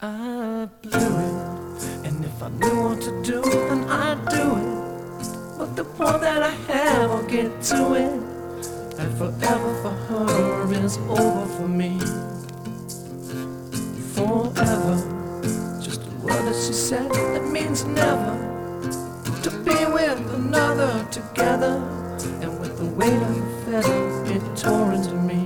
I blew it, and if I knew what to do, then I'd do it. But the more that I have, I'll get to it. And forever for her is over for me. Forever, just a word that she said that means never. To be with another together, and with the weight of a feather, it tore into me.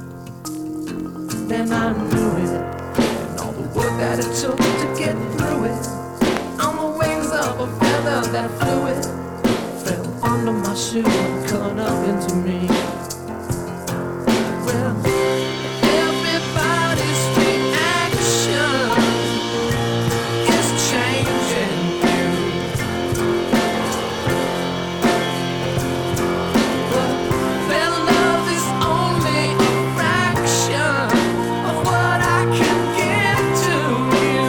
Then I knew it, and all the work that it took to get through it. On the wings of a feather that flew it, fell under my shoe and cut up into me. Well, everybody's reaction is changing you, but their love is only a fraction of what I can give to you.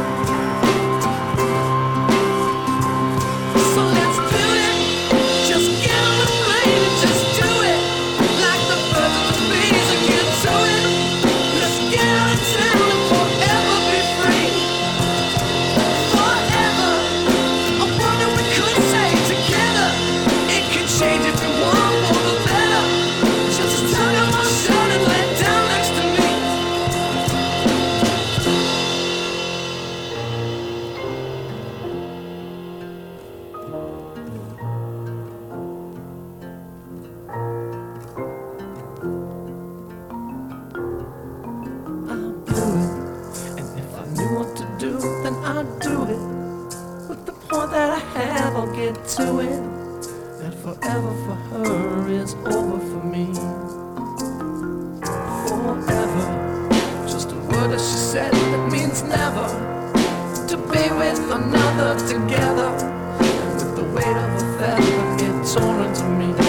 So let's do it, just get on the plane and just do it, like the birds and the bees and get to it. Let's get out of town and forever be free. Forever, I wonder we could say together, it could change if you want for the better. Just tug on my shirt and lay down next to me. I blew it, and if I knew what to do, then I'd do it. With the more that I have, I'll get to it. And forever for her is over for me. Forever, just a word that she said that means never. To be with another together, and with the weight of a feather, it tore into me.